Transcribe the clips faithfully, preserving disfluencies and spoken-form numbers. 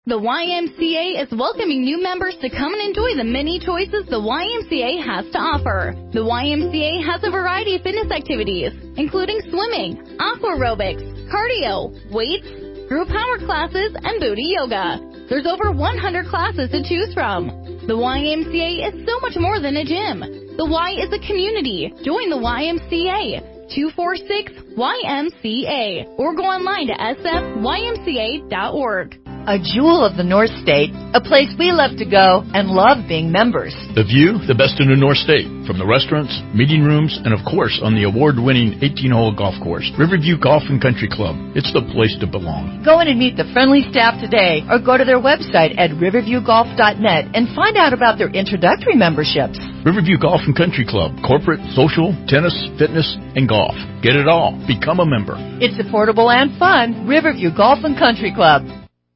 The Y M C A is welcoming new members to come and enjoy the many choices the Y M C A has to offer. The Y M C A has a variety of fitness activities, including swimming, aqua aerobics, cardio, weights, group power classes, and booty yoga. There's over one hundred classes to choose from. The Y M C A is so much more than a gym. The Y is a community. Join the Y M C A. two four six Y M C A or go online to s f y m c a dot org. A jewel of the North State, a place we love to go and love being members. The view, the best in the North State, from the restaurants, meeting rooms, and of course on the award-winning eighteen-hole golf course, Riverview Golf and Country Club. It's the place to belong. Go in and meet the friendly staff today or go to their website at riverview golf dot net and find out about their introductory memberships. Riverview Golf and Country Club, corporate, social, tennis, fitness, and golf. Get it all. Become a member. It's affordable and fun. Riverview Golf and Country Club.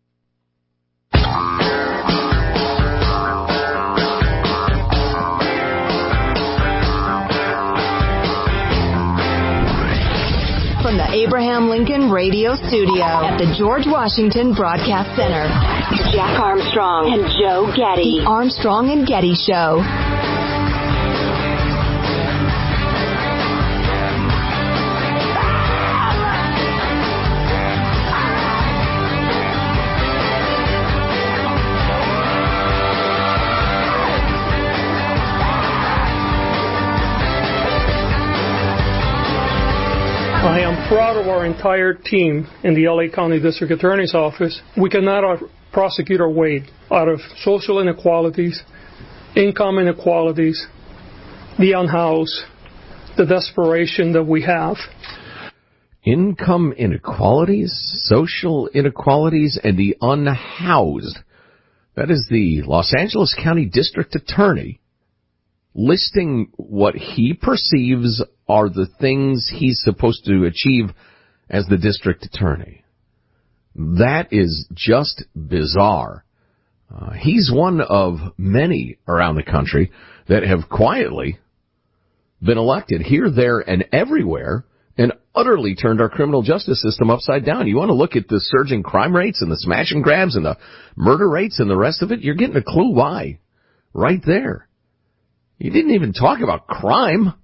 From the Abraham Lincoln Radio Studio at the George Washington Broadcast Center, Jack Armstrong and Joe Getty. The Armstrong and Getty Show. I am proud of our entire team in the L A County District Attorney's Office. We cannot prosecute our way out of social inequalities, income inequalities, the unhoused, the desperation that we have. Income inequalities, social inequalities, and the unhoused. That is the Los Angeles County District Attorney listing what he perceives are the things he's supposed to achieve as the district attorney. That is just bizarre. Uh, he's one of many around the country that have quietly been elected here, there, and everywhere and utterly turned our criminal justice system upside down. You want to look at the surging crime rates and the smash and grabs and the murder rates and the rest of it? You're getting a clue why right there. You didn't even talk about crime.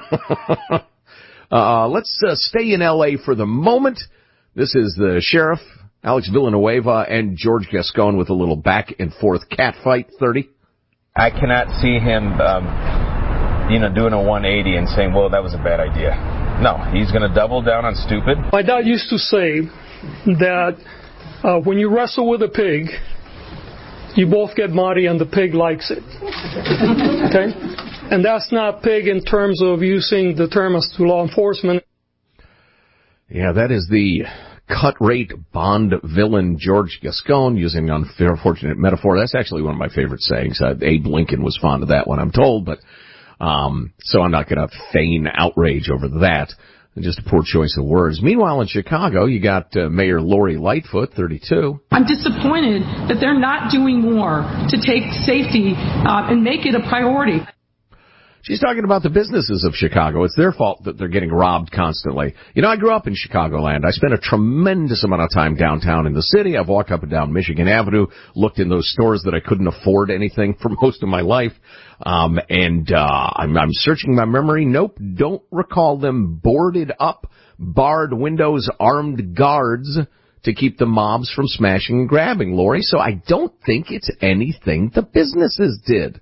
uh, let's uh, stay in L A for the moment. This is the sheriff, Alex Villanueva, and George Gascon with a little back-and-forth catfight. thirty. I cannot see him, um, you know, doing a one eighty and saying, well, that was a bad idea. No, he's going to double down on stupid. My dad used to say that uh, when you wrestle with a pig, you both get muddy and the pig likes it. Okay? And that's not pig in terms of using the term as to law enforcement. Yeah, that is the cut-rate Bond villain George Gascon, using an unfortunate metaphor. That's actually one of my favorite sayings. Uh, Abe Lincoln was fond of that one, I'm told, but um, so I'm not going to feign outrage over that. Just a poor choice of words. Meanwhile, in Chicago, you got uh, Mayor Lori Lightfoot, thirty-two. I'm disappointed that they're not doing more to take safety uh, and make it a priority. She's talking about the businesses of Chicago. It's their fault that they're getting robbed constantly. You know, I grew up in Chicagoland. I spent a tremendous amount of time downtown in the city. I've walked up and down Michigan Avenue, looked in those stores that I couldn't afford anything for most of my life. Um, and, uh, I'm, I'm searching my memory. Nope, don't recall them boarded up, barred windows, armed guards to keep the mobs from smashing and grabbing, Lori. So I don't think it's anything the businesses did.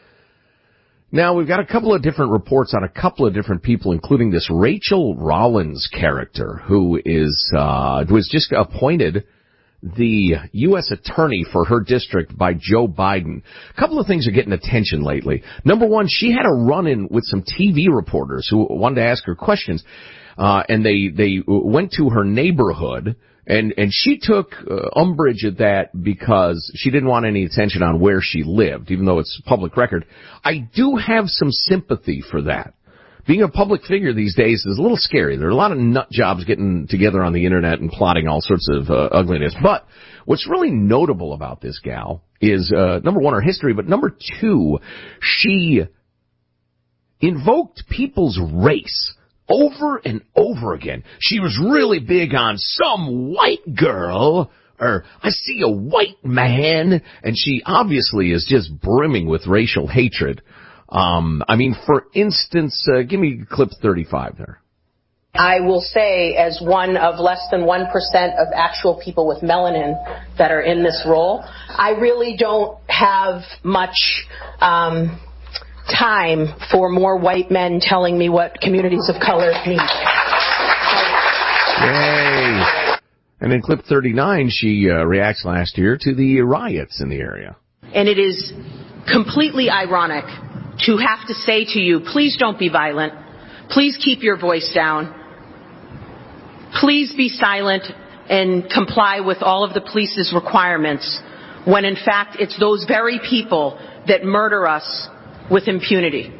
Now, we've got a couple of different reports on a couple of different people, including this Rachel Rollins character, who is, uh, was just appointed the U S attorney for her district by Joe Biden. A couple of things are getting attention lately. Number one, she had a run-in with some T V reporters who wanted to ask her questions, uh, and they, they went to her neighborhood. And, and she took uh, umbrage at that because she didn't want any attention on where she lived, even though it's public record. I do have some sympathy for that. Being a public figure these days is a little scary. There are a lot of nut jobs getting together on the internet and plotting all sorts of uh, ugliness. But what's really notable about this gal is, uh, number one, her history, but number two, she invoked people's race over and over again. She was really big on some white girl or I see a white man, and she obviously is just brimming with racial hatred. Um, I mean, for instance, uh, give me clip thirty-five there. I will say, as one of less than one percent of actual people with melanin that are in this role, I really don't have much um, time for more white men telling me what communities of color need. Yay. And in clip thirty-nine, she uh, reacts last year to the riots in the area. And it is completely ironic to have to say to you, please don't be violent. Please keep your voice down. Please be silent and comply with all of the police's requirements, when in fact it's those very people that murder us with impunity.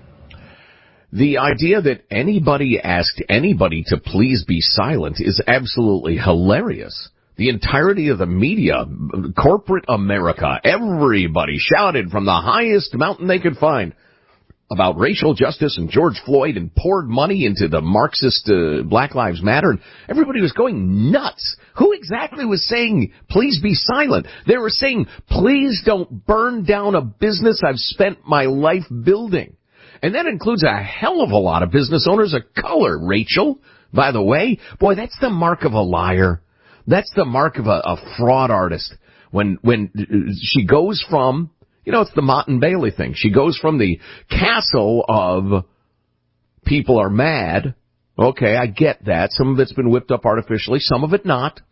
The idea that anybody asked anybody to please be silent is absolutely hilarious. The entirety of the media, corporate America, everybody shouted from the highest mountain they could find about racial justice and George Floyd and poured money into the Marxist uh, Black Lives Matter, and everybody was going nuts. Who exactly was saying, please be silent? They were saying, please don't burn down a business I've spent my life building. And that includes a hell of a lot of business owners of color, Rachel. By the way, boy, that's the mark of a liar. That's the mark of a, a fraud artist. When, when she goes from, you know, it's the Mott and Bailey thing. She goes from the castle of people are mad. Okay, I get that. Some of it's been whipped up artificially, some of it not.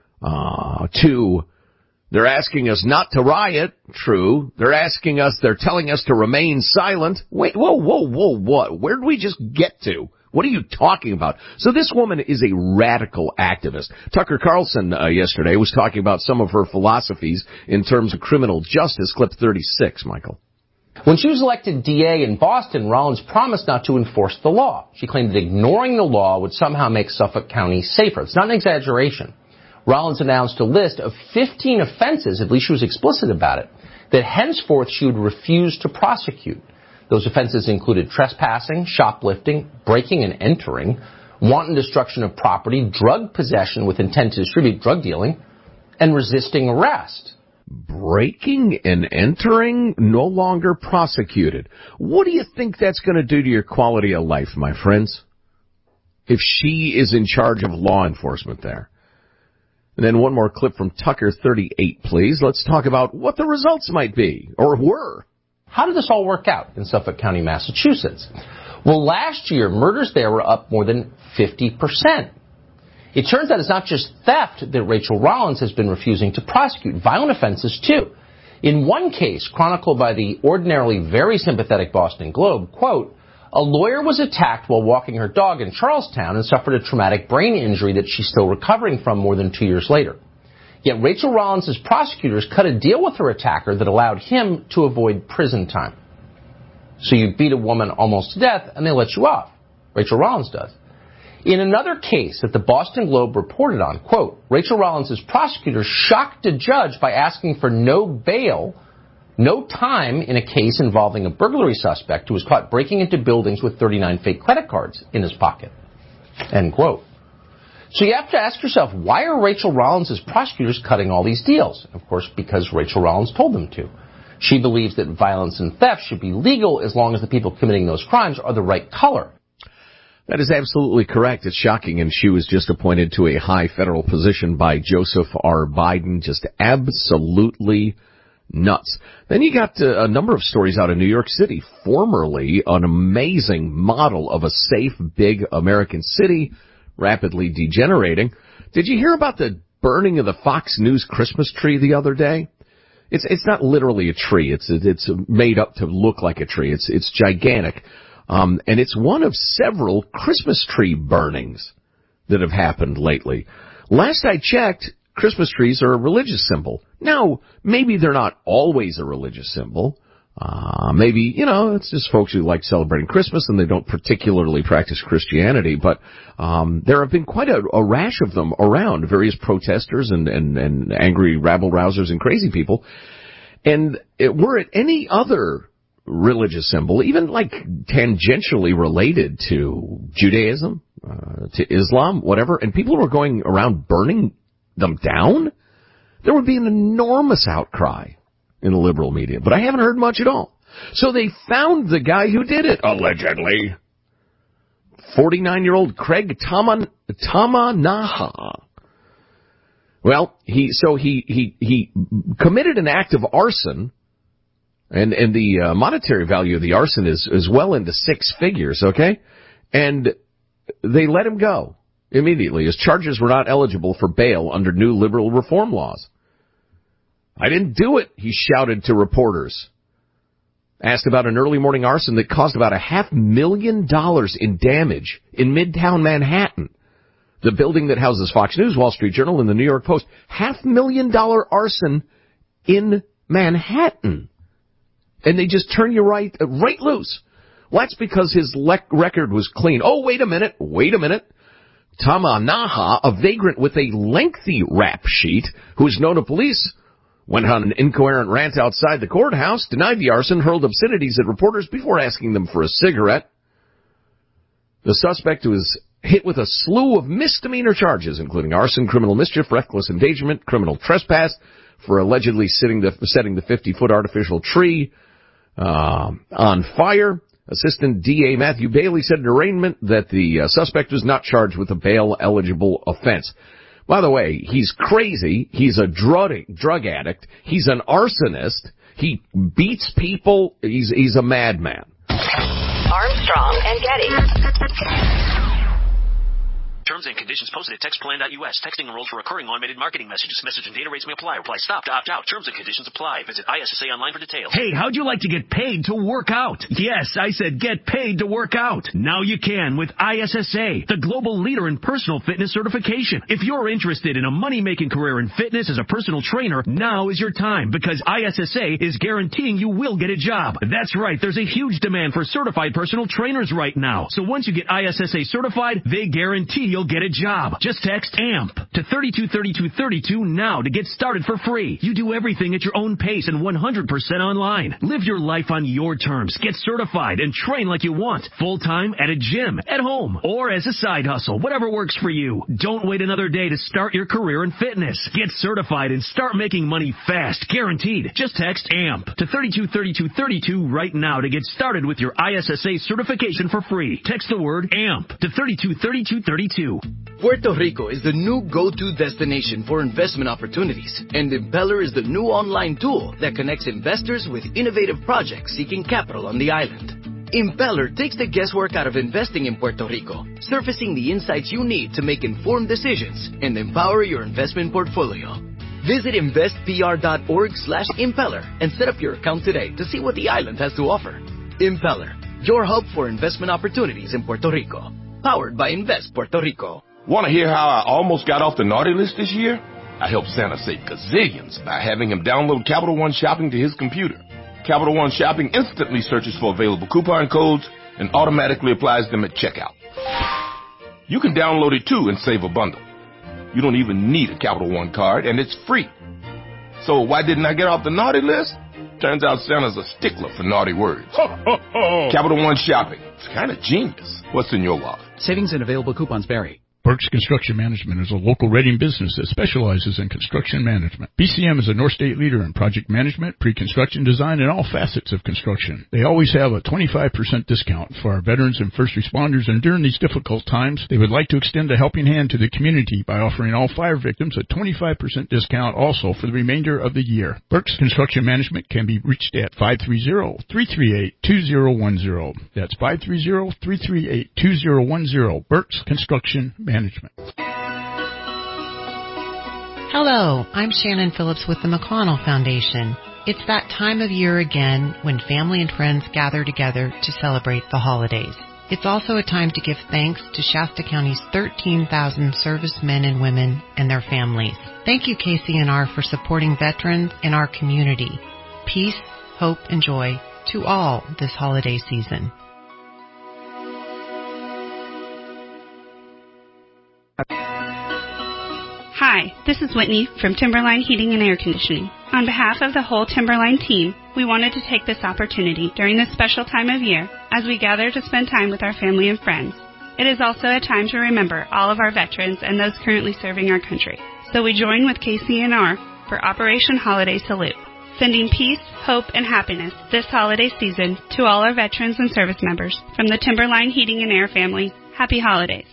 Uh, to, they're asking us not to riot. True. They're asking us, they're telling us to remain silent. Wait, whoa, whoa, whoa, what? Where did we just get to? What are you talking about? So this woman is a radical activist. Tucker Carlson uh, yesterday was talking about some of her philosophies in terms of criminal justice. Clip thirty-six, Michael. When she was elected D A in Boston, Rollins promised not to enforce the law. She claimed that ignoring the law would somehow make Suffolk County safer. It's not an exaggeration. Rollins announced a list of fifteen offenses, at least she was explicit about it, that henceforth she would refuse to prosecute. Those offenses included trespassing, shoplifting, breaking and entering, wanton destruction of property, drug possession with intent to distribute, drug dealing, and resisting arrest. Breaking and entering, no longer prosecuted. What do you think that's going to do to your quality of life, my friends? If she is in charge of law enforcement there. And then one more clip from Tucker thirty-eight, please. Let's talk about what the results might be, or were. How did this all work out in Suffolk County, Massachusetts? Well, last year, murders there were up more than fifty percent. It turns out it's not just theft that Rachel Rollins has been refusing to prosecute, violent offenses too. In one case, chronicled by the ordinarily very sympathetic Boston Globe, quote, a lawyer was attacked while walking her dog in Charlestown and suffered a traumatic brain injury that she's still recovering from more than two years later. Yet Rachel Rollins' prosecutors cut a deal with her attacker that allowed him to avoid prison time. So you beat a woman almost to death and they let you off. Rachel Rollins does. In another case that the Boston Globe reported on, quote, Rachel Rollins' prosecutors shocked a judge by asking for no bail, no time in a case involving a burglary suspect who was caught breaking into buildings with thirty-nine fake credit cards in his pocket. End quote. So you have to ask yourself, why are Rachel Rollins' prosecutors cutting all these deals? Of course, because Rachel Rollins told them to. She believes that violence and theft should be legal as long as the people committing those crimes are the right color. That is absolutely correct. It's shocking, and she was just appointed to a high federal position by Joseph R. Biden. Just absolutely nuts. Then you got uh, a number of stories out of New York City, formerly an amazing model of a safe, big American city, rapidly degenerating. Did you hear about the burning of the Fox News Christmas tree the other day? It's it's not literally a tree. It's it's made up to look like a tree. It's it's gigantic, um, and it's one of several Christmas tree burnings that have happened lately. Last I checked, Christmas trees are a religious symbol. Now, maybe they're not always a religious symbol. Uh, maybe, you know, it's just folks who like celebrating Christmas and they don't particularly practice Christianity, but um, there have been quite a, a rash of them around, various protesters and, and, and angry rabble-rousers and crazy people. And it, were it any other religious symbol, even like tangentially related to Judaism, uh, to Islam, whatever, and people were going around burning them down, there would be an enormous outcry in the liberal media. But I haven't heard much at all. So they found the guy who did it, allegedly. forty-nine-year-old Craig Tama, Tamanaha. Well, he so he, he, he committed an act of arson, and, and the uh, monetary value of the arson is, is well into six figures, okay? And they let him go immediately. His charges were not eligible for bail under new liberal reform laws. I didn't do it, he shouted to reporters. Asked about an early morning arson that caused about a half million dollars in damage in Midtown Manhattan. The building that houses Fox News, Wall Street Journal, and the New York Post. Half million dollar arson in Manhattan. And they just turn you right, uh, right loose. Well, that's because his le- record was clean. Oh, wait a minute, wait a minute. Tamanaha, a vagrant with a lengthy rap sheet, who is known to police, went on an incoherent rant outside the courthouse, denied the arson, hurled obscenities at reporters before asking them for a cigarette. The suspect was hit with a slew of misdemeanor charges, including arson, criminal mischief, reckless endangerment, criminal trespass, for allegedly sitting the, setting the fifty-foot artificial tree uh, on fire. Assistant D A Matthew Bailey said in arraignment that the uh, suspect was not charged with a bail-eligible offense. By the way, he's crazy. He's a drug, drug addict. He's an arsonist. He beats people. He's, he's a madman. Armstrong and Getty. Terms and conditions posted at text plan dot U S. Texting enrolls for recurring automated marketing messages. Message and data rates may apply. Reply stop to opt out. Terms and conditions apply. Visit I S S A online for details. Hey, how'd you like to get paid to work out? Yes, I said get paid to work out. Now you can with I S S A, the global leader in personal fitness certification. If you're interested in a money-making career in fitness as a personal trainer, now is your time because I S S A is guaranteeing you will get a job. That's right. There's a huge demand for certified personal trainers right now. So once you get I S S A certified, they guarantee you'll get a job. Just text A M P to thirty-two thirty-two thirty-two now to get started for free. You do everything at your own pace and one hundred percent online. Live your life on your terms. Get certified and train like you want. Full-time at a gym, at home, or as a side hustle. Whatever works for you. Don't wait another day to start your career in fitness. Get certified and start making money fast. Guaranteed. Just text A M P to thirty-two thirty-two thirty-two right now to get started with your I S S A certification for free. Text the word A M P to thirty-two thirty-two thirty-two. Puerto Rico is the new go-to destination for investment opportunities, and Impeller is the new online tool that connects investors with innovative projects seeking capital on the island. Impeller takes the guesswork out of investing in Puerto Rico, surfacing the insights you need to make informed decisions and empower your investment portfolio. Visit investpr.org slash impeller and set up your account today to see what the island has to offer. Impeller, your hub for investment opportunities in Puerto Rico. Powered by Invest Puerto Rico. Want to hear how I almost got off the naughty list this year? I helped Santa save gazillions by having him download Capital One Shopping to his computer. Capital One Shopping instantly searches for available coupon codes and automatically applies them at checkout. You can download it too and save a bundle. You don't even need a Capital One card, and it's free. So why didn't I get off the naughty list? Turns out Santa's a stickler for naughty words. Capital One Shopping. It's kind of genius. What's in your wallet? Savings and available coupons vary. Burke's Construction Management is a local Reading business that specializes in construction management. B C M is a North State leader in project management, pre-construction design, and all facets of construction. They always have a twenty-five percent discount for our veterans and first responders, and during these difficult times, they would like to extend a helping hand to the community by offering all fire victims a twenty-five percent discount also for the remainder of the year. Burke's Construction Management can be reached at five three zero, three three eight, two zero one zero. That's five three zero, three three eight, two zero one zero. Burke's Construction Management. Management. Hello, I'm Shannon Phillips with the McConnell Foundation. It's that time of year again when family and friends gather together to celebrate the holidays. It's also a time to give thanks to Shasta County's thirteen thousand servicemen and women and their families. Thank you, K C N R, for supporting veterans in our community. Peace, hope, and joy to all this holiday season. Hi, this is Whitney from Timberline Heating and Air Conditioning. On behalf of the whole Timberline team, we wanted to take this opportunity during this special time of year as we gather to spend time with our family and friends. It is also a time to remember all of our veterans and those currently serving our country. So we join with K C N R for Operation Holiday Salute, sending peace, hope, and happiness this holiday season to all our veterans and service members. From the Timberline Heating and Air family, happy holidays.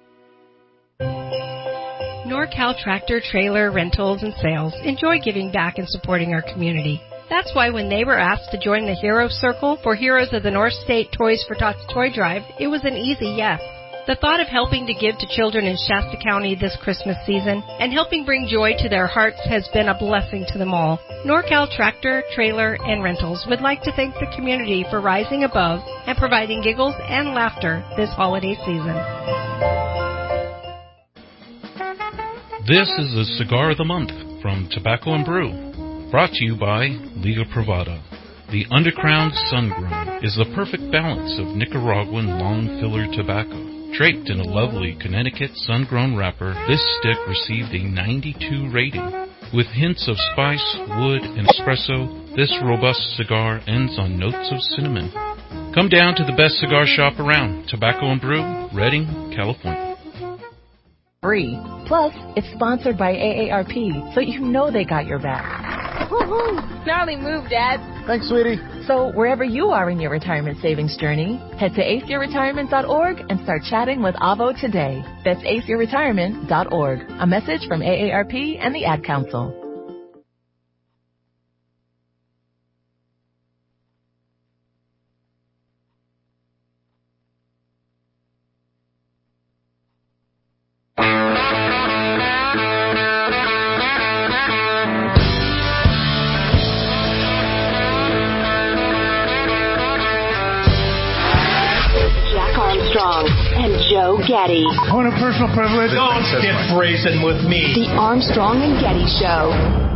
NorCal Tractor Trailer Rentals and Sales enjoy giving back and supporting our community. That's why when they were asked to join the Hero Circle for Heroes of the North State Toys for Tots Toy Drive, it was an easy yes. The thought of helping to give to children in Shasta County this Christmas season and helping bring joy to their hearts has been a blessing to them all. NorCal Tractor, Trailer, and Rentals would like to thank the community for rising above and providing giggles and laughter this holiday season. This is the Cigar of the Month from Tobacco and Brew. Brought to you by Liga Privada. The Undercrowned Sun-Grown is the perfect balance of Nicaraguan long filler tobacco. Draped in a lovely Connecticut sun-grown wrapper, this stick received a ninety-two rating. With hints of spice, wood, and espresso, this robust cigar ends on notes of cinnamon. Come down to the best cigar shop around, Tobacco and Brew, Redding, California. Free. Plus, it's sponsored by A A R P, so you know they got your back. Woohoo! Gnarly move, Dad. Thanks, sweetie. So wherever you are in your retirement savings journey, head to a c e r retirement dot org and start chatting with Avo today. That's a c e r retirement dot org. A message from A A R P and the Ad Council. Joe Getty. Point of personal privilege. Don't get brazen with me. The Armstrong and Getty Show.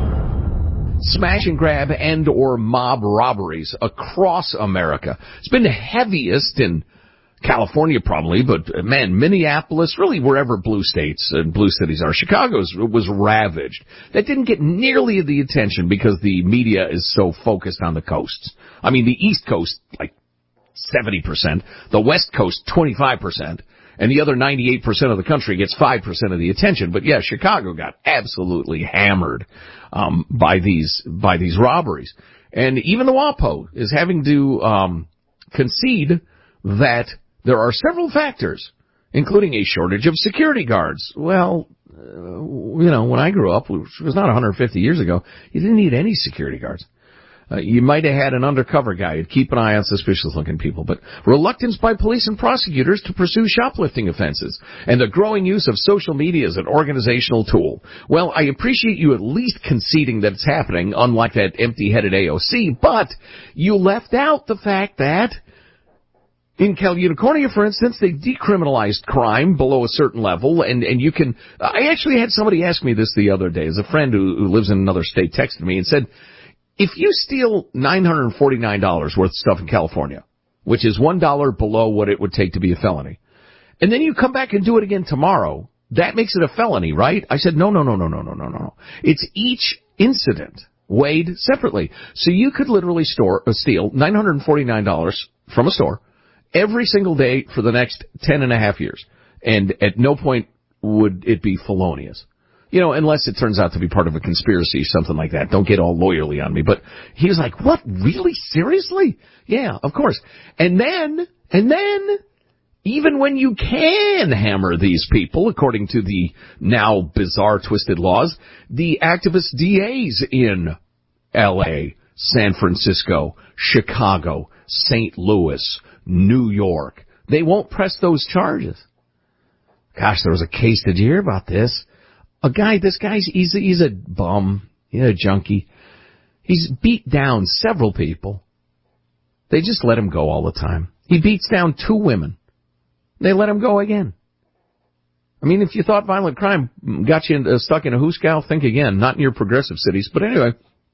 Smash and grab and or mob robberies across America. It's been the heaviest in California probably, but man, Minneapolis, really wherever blue states and blue cities are. Chicago's was ravaged. That didn't get nearly the attention because the media is so focused on the coasts. I mean, the East Coast, like seventy percent, the West Coast, twenty-five percent. And the other ninety-eight percent of the country gets five percent of the attention. But yeah, Chicago got absolutely hammered, um, by these, by these robberies. And even the WAPO is having to, um, concede that there are several factors, including a shortage of security guards. Well, uh, you know, when I grew up, which was not one hundred fifty years ago, you didn't need any security guards. Uh, you might have had an undercover guy who'd keep an eye on suspicious-looking people, but reluctance by police and prosecutors to pursue shoplifting offenses, and the growing use of social media as an organizational tool. Well, I appreciate you at least conceding that it's happening, unlike that empty-headed A O C, but you left out the fact that in Cal Unicornia, for instance, they decriminalized crime below a certain level, and, and you can... I actually had somebody ask me this the other day, as a friend who, who lives in another state texted me and said, if you steal nine hundred forty-nine dollars worth of stuff in California, which is one dollar below what it would take to be a felony, and then you come back and do it again tomorrow, that makes it a felony, right? I said, no, no, no, no, no, no, no, no. It's each incident weighed separately. So you could literally store, uh, steal nine hundred forty-nine dollars from a store every single day for the next ten and a half years. And at no point would it be felonious. You know, unless it turns out to be part of a conspiracy, something like that. Don't get all lawyerly on me. But he was like, what, really? Seriously? Yeah, of course. And then, and then, even when you can hammer these people, according to the now bizarre twisted laws, the activist D As in L A, San Francisco, Chicago, Saint Louis, New York, they won't press those charges. Gosh, there was a case, did you hear about this? A guy, this guy's, he's a, he's a bum, he's a junkie. He's beat down several people. They just let him go all the time. He beats down two women. They let him go again. I mean, if you thought violent crime got you in, uh, stuck in a hoosegow, think again. Not in your progressive cities. But anyway,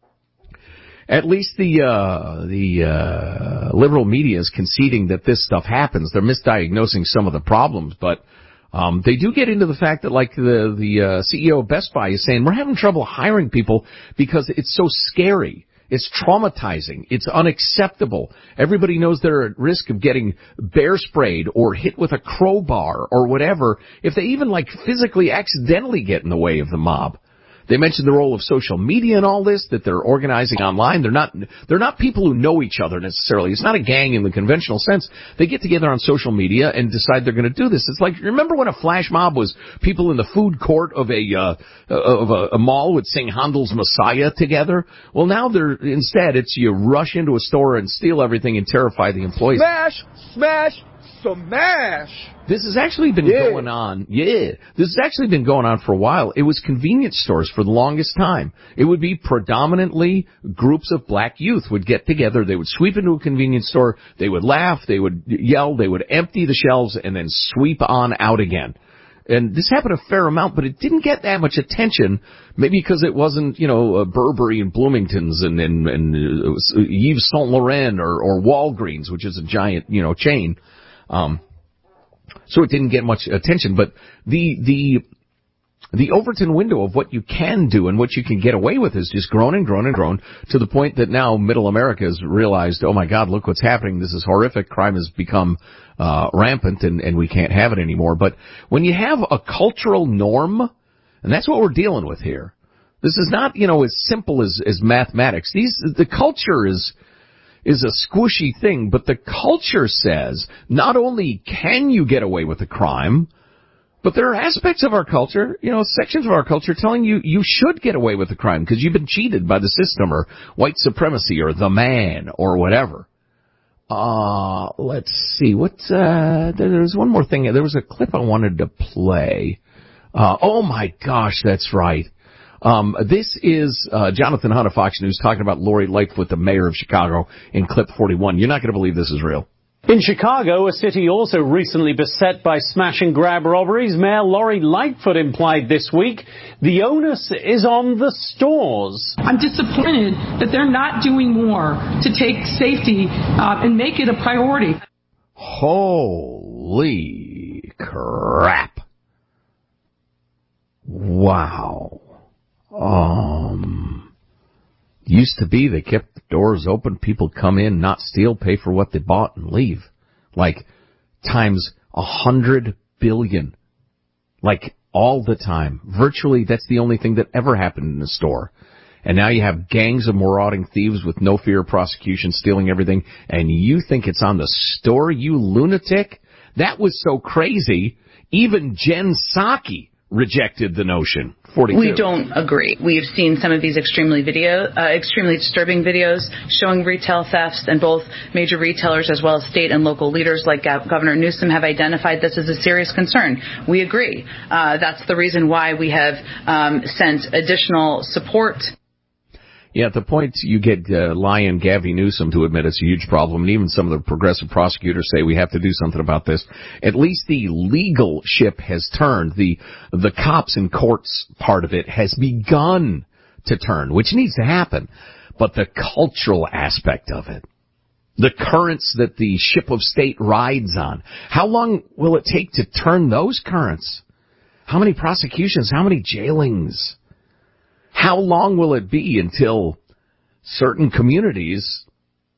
at least the, uh, the, uh, liberal media is conceding that this stuff happens. They're misdiagnosing some of the problems, but Um, they do get into the fact that, like, the, the uh, C E O of Best Buy is saying, we're having trouble hiring people because it's so scary. It's traumatizing. It's unacceptable. Everybody knows they're at risk of getting bear sprayed or hit with a crowbar or whatever if they even, like, physically accidentally get in the way of the mob. They mentioned the role of social media in all this, that they're organizing online. They're not, they're not people who know each other necessarily. It's not a gang in the conventional sense. They get together on social media and decide they're going to do this. It's like, remember when a flash mob was people in the food court of a, uh, of a, a mall would sing Handel's Messiah together? Well, now they're, instead, it's you rush into a store and steal everything and terrify the employees. Smash! Smash! Smash! This has actually been yeah. going on. Yeah. This has actually been going on for a while. It was convenience stores for the longest time. It would be predominantly groups of black youth would get together. They would sweep into a convenience store. They would laugh. They would yell. They would empty the shelves and then sweep on out again. And this happened a fair amount, but it didn't get that much attention, maybe because it wasn't, you know, uh, Burberry and Bloomington's and, and, and uh, Yves Saint Laurent or, or Walgreens, which is a giant, you know, chain. Um, so it didn't get much attention, but the, the, the Overton window of what you can do and what you can get away with has just grown and grown and grown to the point that now middle America has realized, oh my God, look what's happening. This is horrific. Crime has become, uh, rampant and, and we can't have it anymore. But when you have a cultural norm, and that's what we're dealing with here, this is not, you know, as simple as, as mathematics. These, the culture is, is a squishy thing, but the culture says not only can you get away with a crime, but there are aspects of our culture, you know, sections of our culture telling you you should get away with a crime because you've been cheated by the system or white supremacy or the man or whatever. Uh, let's see. What, uh, there's one more thing. There was a clip I wanted to play. Uh, oh my gosh, that's right. Um, this is, uh, Jonathan Hunt of Fox News talking about Lori Lightfoot, the mayor of Chicago, in clip forty-one. You're not going to believe this is real. In Chicago, a city also recently beset by smash-and-grab robberies, Mayor Lori Lightfoot implied this week the onus is on the stores. I'm disappointed that they're not doing more to take safety uh, and make it a priority. Holy crap. Wow. Um... Used to be they kept the doors open, people come in, not steal, pay for what they bought, and leave. Like, times a hundred billion. Like, all the time. Virtually, that's the only thing that ever happened in the store. And now you have gangs of marauding thieves with no fear of prosecution stealing everything, and you think it's on the store, you lunatic? That was so crazy, even Jen Psaki rejected the notion. forty-two. We don't agree. We've seen some of these extremely video, uh, extremely disturbing videos showing retail thefts, and both major retailers as well as state and local leaders like Gov- Governor Newsom have identified this as a serious concern. We agree. Uh, that's the reason why we have um, sent additional support. Yeah, at the point you get uh, Lion Gavin Newsom to admit it's a huge problem, and even some of the progressive prosecutors say we have to do something about this. At least the legal ship has turned. The the cops and courts part of it has begun to turn, which needs to happen. But the cultural aspect of it, the currents that the ship of state rides on, how long will it take to turn those currents? How many prosecutions? How many jailings? How long will it be until certain communities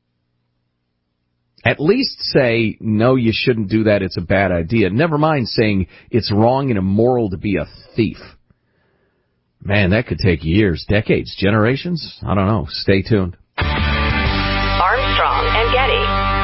at least say, no, you shouldn't do that, it's a bad idea. Never mind saying it's wrong and immoral to be a thief. Man, that could take years, decades, generations. I don't know. Stay tuned. Armstrong and Getty.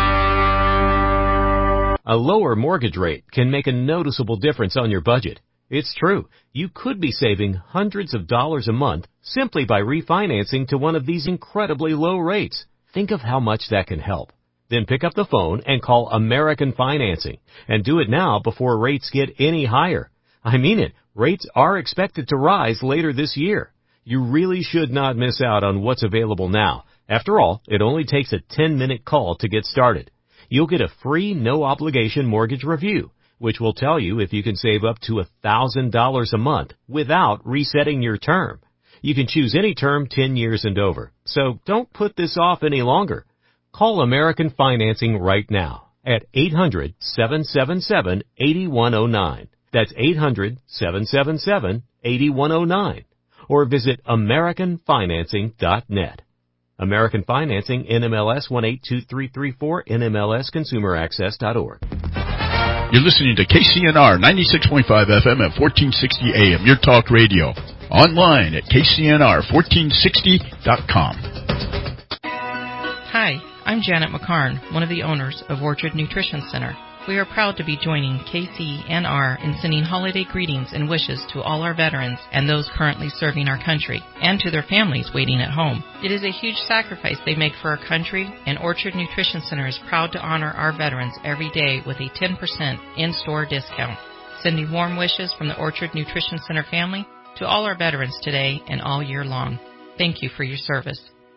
A lower mortgage rate can make a noticeable difference on your budget. It's true. You could be saving hundreds of dollars a month simply by refinancing to one of these incredibly low rates. Think of how much that can help. Then pick up the phone and call American Financing, and do it now before rates get any higher. I mean it. Rates are expected to rise later this year. You really should not miss out on what's available now. After all, it only takes a ten-minute call to get started. You'll get a free, no-obligation mortgage review, which will tell you if you can save up to one thousand dollars a month without resetting your term. You can choose any term ten years and over, so don't put this off any longer. Call American Financing right now at eight hundred, seven seven seven, eight one zero nine. That's eight hundred, seven seven seven, eight one zero nine. Or visit American Financing dot net. American Financing, N M L S one eight two three three four, N M L S Consumer Access dot org. You're listening to K C N R ninety-six point five F M at fourteen sixty A M, your talk radio. Online at K C N R fourteen sixty dot com. Hi, I'm Janet McCarn, one of the owners of Orchard Nutrition Center. We are proud to be joining K C N R in sending holiday greetings and wishes to all our veterans and those currently serving our country, and to their families waiting at home. It is a huge sacrifice they make for our country, and Orchard Nutrition Center is proud to honor our veterans every day with a ten percent in-store discount. Sending warm wishes from the Orchard Nutrition Center family to all our veterans today and all year long. Thank you for your service.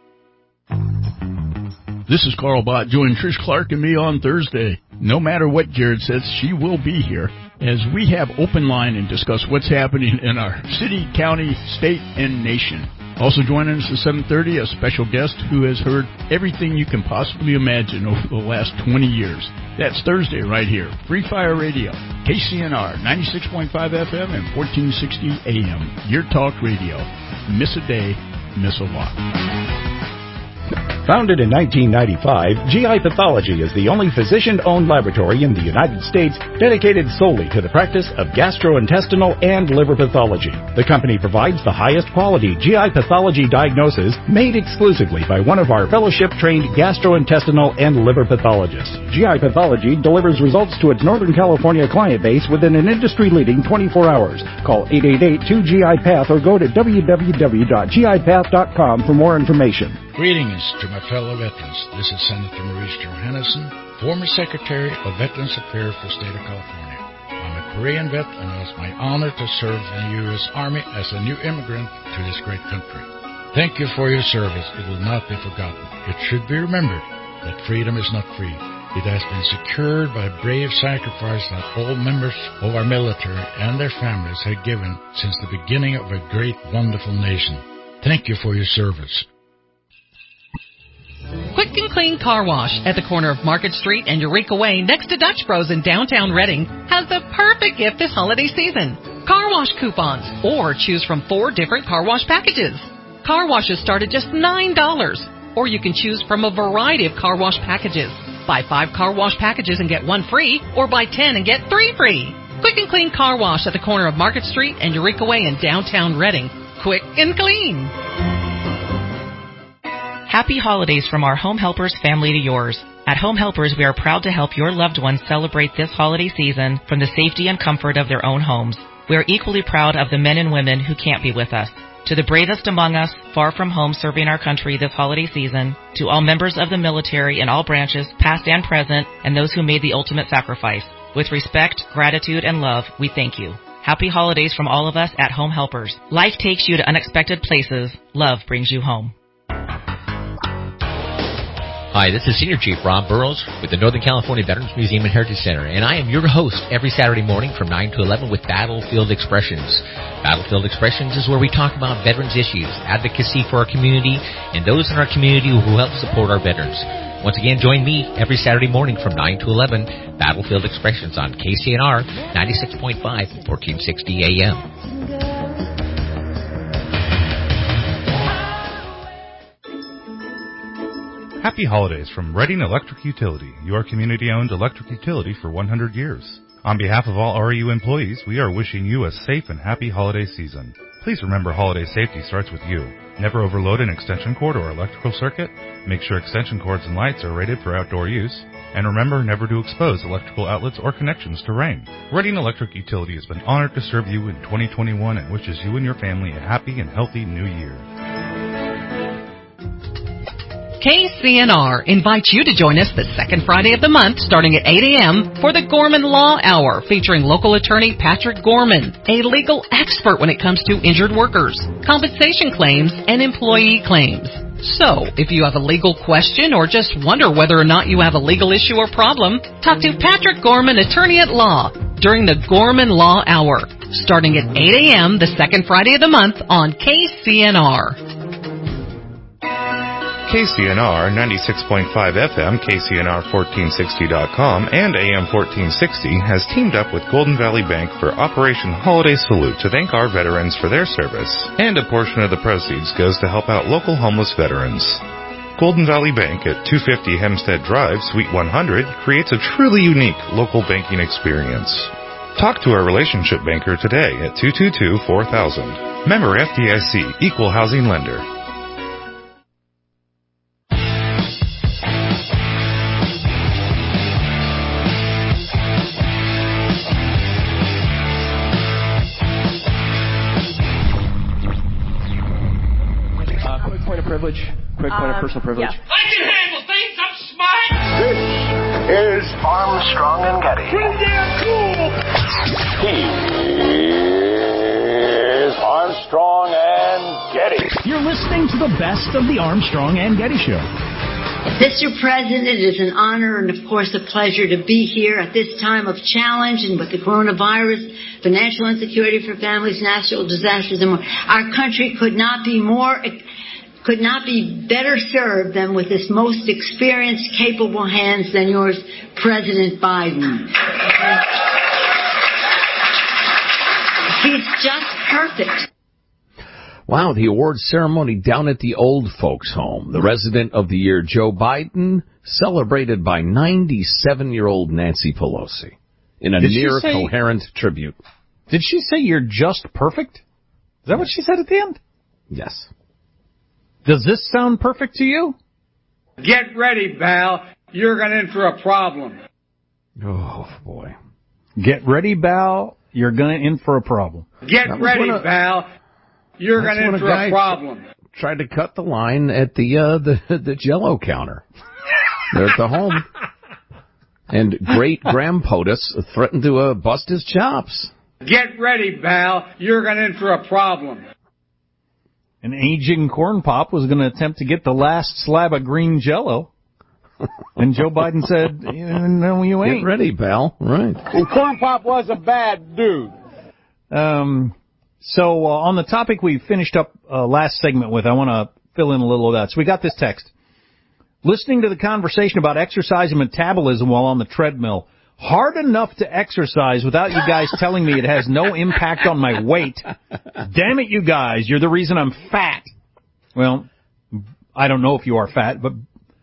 This is Carl Bott. Join Trish Clark and me on Thursday. No matter what Jared says, she will be here as we have open line and discuss what's happening in our city, county, state, and nation. Also joining us at seven thirty, a special guest who has heard everything you can possibly imagine over the last twenty years. That's Thursday right here. Free Fire Radio, K C N R, ninety-six point five F M and fourteen sixty A M. Your talk radio. Miss a day, miss a lot. Founded in nineteen ninety-five, G I Pathology is the only physician-owned laboratory in the United States dedicated solely to the practice of gastrointestinal and liver pathology. The company provides the highest quality G I pathology diagnosis made exclusively by one of our fellowship-trained gastrointestinal and liver pathologists. G I Pathology delivers results to its Northern California client base within an industry-leading twenty-four hours. Call eight eight eight, two G I Path or go to w w w dot g i path dot com for more information. Greetings to my fellow veterans. This is Senator Maurice Johannesson, former Secretary of Veterans Affairs for the state of California. I'm a Korean vet, and it was my honor to serve in the U S Army as a new immigrant to this great country. Thank you for your service. It will not be forgotten. It should be remembered that freedom is not free. It has been secured by brave sacrifice that all members of our military and their families have given since the beginning of a great, wonderful nation. Thank you for your service. Quick and Clean Car Wash at the corner of Market Street and Eureka Way next to Dutch Bros in downtown Reading has the perfect gift this holiday season. Car wash coupons, or choose from four different car wash packages. Car washes start at just nine dollars, or you can choose from a variety of car wash packages. Buy five car wash packages and get one free, or buy ten and get three free. Quick and Clean Car Wash at the corner of Market Street and Eureka Way in downtown Reading. Quick and clean. Happy holidays from our Home Helpers family to yours. At Home Helpers, we are proud to help your loved ones celebrate this holiday season from the safety and comfort of their own homes. We are equally proud of the men and women who can't be with us. To the bravest among us, far from home serving our country this holiday season, to all members of the military in all branches, past and present, and those who made the ultimate sacrifice. With respect, gratitude, and love, we thank you. Happy holidays from all of us at Home Helpers. Life takes you to unexpected places. Love brings you home. Hi, this is Senior Chief Rob Burrows with the Northern California Veterans Museum and Heritage Center, and I am your host every Saturday morning from nine to eleven with Battlefield Expressions. Battlefield Expressions is where we talk about veterans issues, advocacy for our community, and those in our community who help support our veterans. Once again, join me every Saturday morning from nine to eleven, Battlefield Expressions on K C N R ninety-six point five, fourteen sixty A M. Happy holidays from Reading Electric Utility, your community-owned electric utility for one hundred years. On behalf of all R E U employees, we are wishing you a safe and happy holiday season. Please remember holiday safety starts with you. Never overload an extension cord or electrical circuit. Make sure extension cords and lights are rated for outdoor use. And remember never to expose electrical outlets or connections to rain. Reading Electric Utility has been honored to serve you in twenty twenty-one and wishes you and your family a happy and healthy new year. K C N R invites you to join us the second Friday of the month starting at eight a.m. for the Gorman Law Hour featuring local attorney Patrick Gorman, a legal expert when it comes to injured workers, compensation claims, and employee claims. So, if you have a legal question or just wonder whether or not you have a legal issue or problem, talk to Patrick Gorman, attorney at law, during the Gorman Law Hour starting at eight a.m. the second Friday of the month on K C N R. K C N R ninety-six point five F M, K C N R fourteen sixty dot com, and A M fourteen sixty has teamed up with Golden Valley Bank for Operation Holiday Salute to thank our veterans for their service. And a portion of the proceeds goes to help out local homeless veterans. Golden Valley Bank at two fifty Hempstead Drive, Suite one hundred, creates a truly unique local banking experience. Talk to our relationship banker today at two two two, four thousand. Member F D I C, Equal Housing Lender. Uh, quick point of privilege. Quick point of Um, personal privilege. yeah. I can handle things, I'm smart! This is Armstrong and Getty. Pretty damn cool! He is Armstrong and Getty. You're listening to the best of the Armstrong and Getty Show. Mister President, it is an honor and, of course, a pleasure to be here at this time of challenge and with the coronavirus, financial insecurity for families, natural disasters, and more. Our country could not be more... could not be better served than with this most experienced, capable hands than yours, President Biden. He's just perfect. Wow, the awards ceremony down at the old folks' home. The Resident of the Year, Joe Biden, celebrated by ninety-seven-year-old Nancy Pelosi in a near-coherent tribute. Did she say you're just perfect? Is that what she said at the end? Yes. Does this sound perfect to you? Get ready, Val. You're going in for a problem. Oh, boy. Get ready, Val. You're going in for a problem. Get ready, of, Val. You're going in for a problem. Tried to cut the line at the uh, the the Jell-O counter. They're at the home. And great Graham POTUS threatened to uh, bust his chops. Get ready, Val. You're going in for a problem. An aging corn pop was going to attempt to get the last slab of green Jell-O. And Joe Biden said, no, you ain't. Get ready, pal. Right. Well, corn pop was a bad dude. Um, so uh, on the topic we finished up uh, last segment with, I want to fill in a little of that. So we got this text. Listening to the conversation about exercise and metabolism while on the treadmill. Hard enough to exercise without you guys telling me it has no impact on my weight. Damn it, you guys. You're the reason I'm fat. Well, I don't know if you are fat, but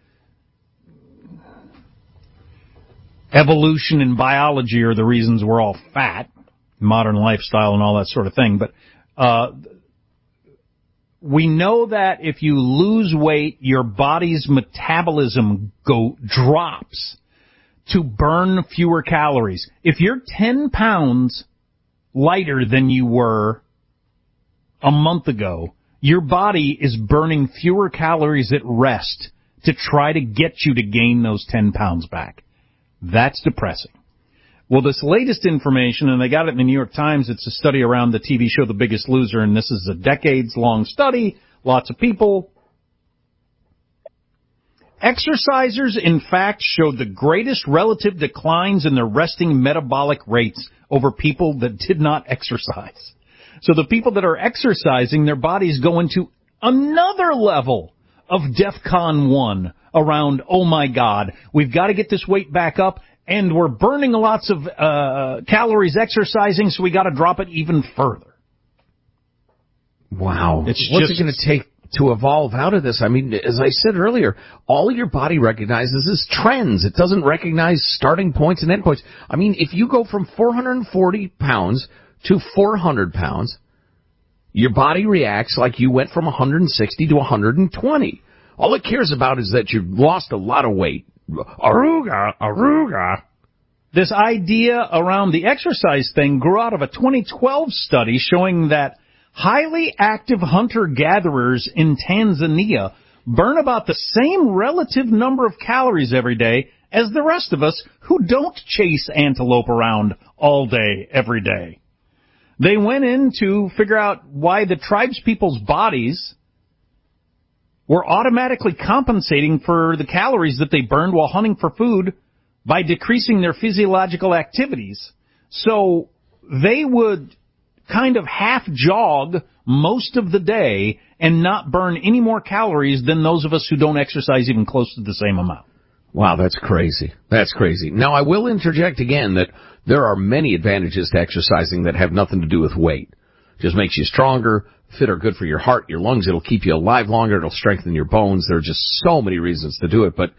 evolution and biology are the reasons we're all fat. Modern lifestyle and all that sort of thing. But uh we know that if you lose weight, your body's metabolism go drops to burn fewer calories. If you're ten pounds lighter than you were a month ago, your body is burning fewer calories at rest to try to get you to gain those ten pounds back. That's depressing. Well, this latest information, and they got it in the New York Times, it's a study around the T V show The Biggest Loser, and this is a decades-long study, lots of people. Exercisers, in fact, showed the greatest relative declines in their resting metabolic rates over people that did not exercise. So the people that are exercising, their bodies go into another level of DEFCON one around, oh my God, we've got to get this weight back up, and we're burning lots of uh calories exercising, so we got to drop it even further. Wow. It's What's just, it going to take to evolve out of this? I mean, as I said earlier, all your body recognizes is trends. It doesn't recognize starting points and end points. I mean, if you go from four hundred forty pounds to four hundred pounds, your body reacts like you went from one hundred sixty to one hundred twenty. All it cares about is that you've lost a lot of weight. Aruga, aruga. This idea around the exercise thing grew out of a twenty twelve study showing that highly active hunter-gatherers in Tanzania burn about the same relative number of calories every day as the rest of us who don't chase antelope around all day, every day. They went in to figure out why the tribes people's bodies were automatically compensating for the calories that they burned while hunting for food by decreasing their physiological activities. So they would kind of half jog most of the day and not burn any more calories than those of us who don't exercise even close to the same amount. Wow, that's crazy. That's crazy. Now, I will interject again that there are many advantages to exercising that have nothing to do with weight. Just makes you stronger, fitter, good for your heart, your lungs. It'll keep you alive longer. It'll strengthen your bones. There are just so many reasons to do it. But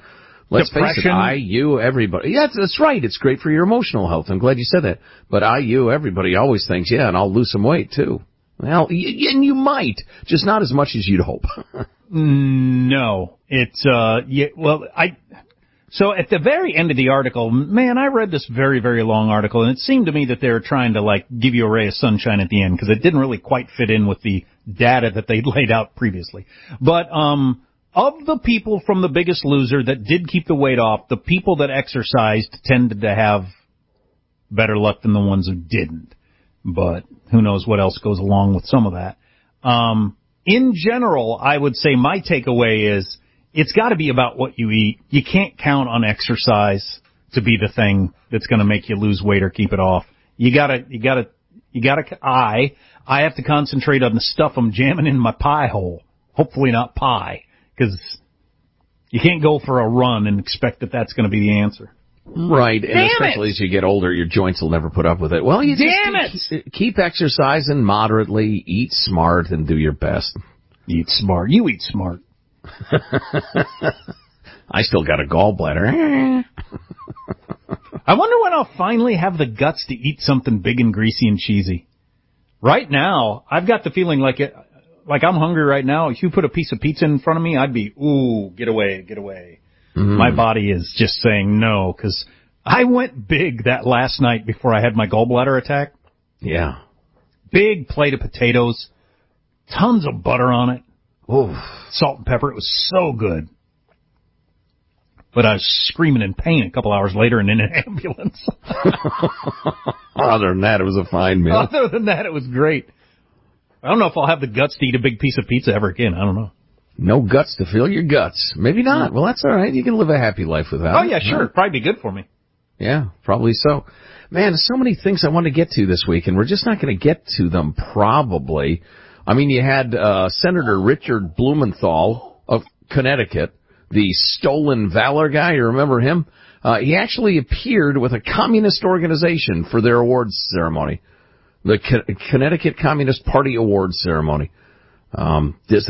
Let's Depression. face it, I, you, everybody. Yeah, that's, that's right. It's great for your emotional health. I'm glad you said that. But I, you, everybody always thinks, yeah, and I'll lose some weight, too. Well, y- and you might, just not as much as you'd hope. No. It's, uh, yeah, well, I... So at the very end of the article, man, I read this very, very long article, and it seemed to me that they were trying to, like, give you a ray of sunshine at the end, because it didn't really quite fit in with the data that they'd laid out previously. But um of the people from The Biggest Loser that did keep the weight off, the people that exercised tended to have better luck than the ones who didn't. But who knows what else goes along with some of that. Um in general, I would say my takeaway is it's got to be about what you eat. You can't count on exercise to be the thing that's going to make you lose weight or keep it off. You gotta, you gotta, you gotta, I, I have to concentrate on the stuff I'm jamming in my pie hole. Hopefully not pie, because you can't go for a run and expect that that's going to be the answer. Right, and Damn especially it. as you get older, your joints will never put up with it. Well, you Damn just keep, keep exercising moderately, eat smart, and do your best. Eat smart. You eat smart. I still got a gallbladder. I wonder when I'll finally have the guts to eat something big and greasy and cheesy. Right now, I've got the feeling like it, like I'm hungry right now. If you put a piece of pizza in front of me, I'd be, ooh, get away, get away. Mm. My body is just saying no, because I went big that last night before I had my gallbladder attack. Yeah. Big plate of potatoes, tons of butter on it. Oof. Salt and pepper. It was so good. But I was screaming in pain a couple hours later and in an ambulance. Other than that, it was a fine meal. Other than that, it was great. I don't know if I'll have the guts to eat a big piece of pizza ever again. I don't know. No guts to fill your guts. Maybe not. Well, that's all right. You can live a happy life without Oh, it. yeah, sure. It'd probably be good for me. Yeah, probably so. Man, there's so many things I want to get to this week, and we're just not going to get to them probably. I mean, you had uh, Senator Richard Blumenthal of Connecticut, the stolen valor guy. You remember him? Uh, he actually appeared with a communist organization for their awards ceremony, the Co- Connecticut Communist Party Awards ceremony. Um, this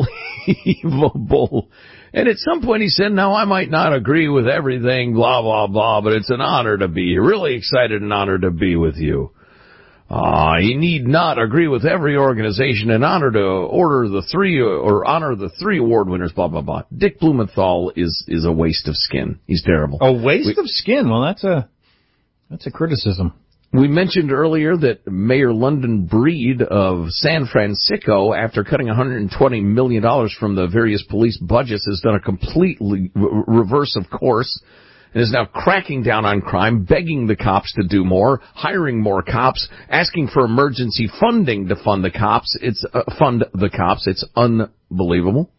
unbelievable. And at some point he said, now I might not agree with everything, blah, blah, blah, but it's an honor to be really excited and honored to be with you. Uh, you need not agree with every organization in honor to order the three, or honor the three award winners, blah, blah, blah. Dick Blumenthal is, is a waste of skin. He's terrible. A waste we, of skin? Well, that's a, that's a criticism. We mentioned earlier that Mayor London Breed of San Francisco, after cutting one hundred twenty million dollars from the various police budgets, has done a completely r- reverse of course and is now cracking down on crime, begging the cops to do more, hiring more cops, asking for emergency funding to fund the cops. It's uh, fund the cops. It's unbelievable.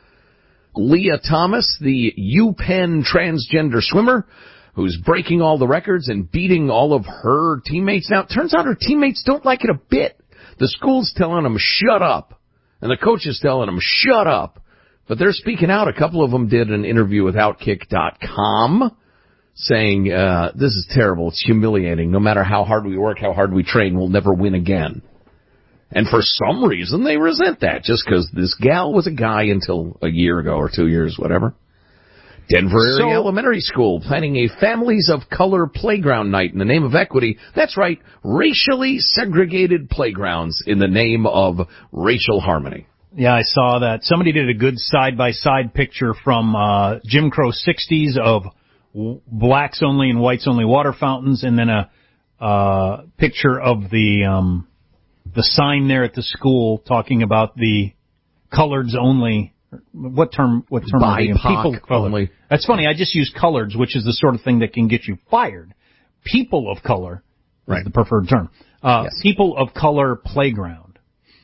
Leah Thomas, the UPenn transgender swimmer, who's breaking all the records and beating all of her teammates. Now, it turns out her teammates don't like it a bit. The school's telling them, shut up. And the coach is telling them, shut up. But they're speaking out. A couple of them did an interview with Outkick dot com saying, uh, this is terrible. It's humiliating. No matter how hard we work, how hard we train, we'll never win again. And for some reason, they resent that just because this gal was a guy until a year ago or two years, whatever. Denver Area So, Elementary School planning a Families of Color playground night in the name of equity. That's right, racially segregated playgrounds in the name of racial harmony. Yeah, I saw that. Somebody did a good side-by-side picture from uh Jim Crow sixties of w- blacks only and whites only water fountains, and then a uh picture of the um the sign there at the school talking about the coloreds only. What term? What term? B I P O C People of color. only. That's funny. I just used coloreds, which is the sort of thing that can get you fired. People of color right. is the preferred term. Uh, yes. People of color playground.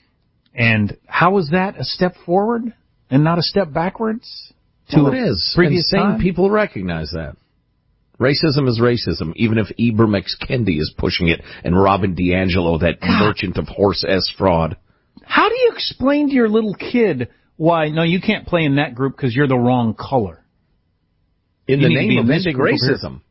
And how is that a step forward and not a step backwards? To well, it is. Previous and sane time? people recognize that. Racism is racism, even if Ibram X. Kendi is pushing it and Robin DiAngelo, that God. merchant of horse S fraud. How do you explain to your little kid why, no, you can't play in that group because you're the wrong color? In you the name of ending racism. Here.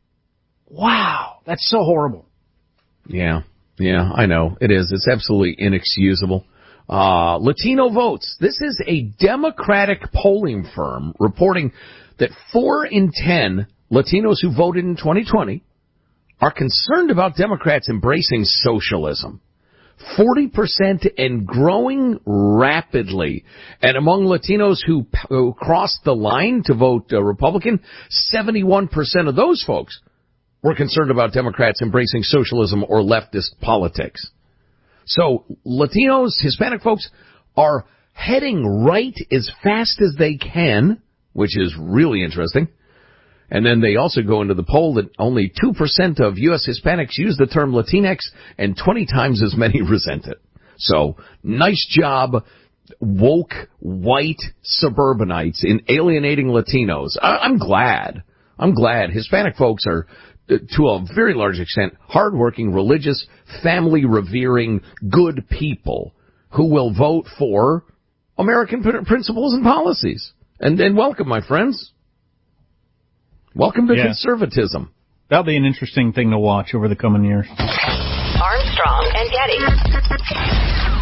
Wow, that's so horrible. Yeah, yeah, I know. It is. It's absolutely inexcusable. Uh, Latino votes. This is a Democratic polling firm reporting that four in ten Latinos who voted in twenty twenty are concerned about Democrats embracing socialism. forty percent and growing rapidly. And among Latinos who, who crossed the line to vote uh, Republican, seventy-one percent of those folks were concerned about Democrats embracing socialism or leftist politics. So Latinos, Hispanic folks are heading right as fast as they can, which is really interesting. And then they also go into the poll that only two percent of U S Hispanics use the term Latinx and twenty times as many resent it. So nice job, woke, white suburbanites in alienating Latinos. I- I'm glad. I'm glad. Hispanic folks are, to a very large extent, hardworking, religious, family-revering, good people who will vote for American pr- principles and policies. And, and welcome, my friends. Welcome to yeah. conservatism. That'll be an interesting thing to watch over the coming years. Armstrong and Getty.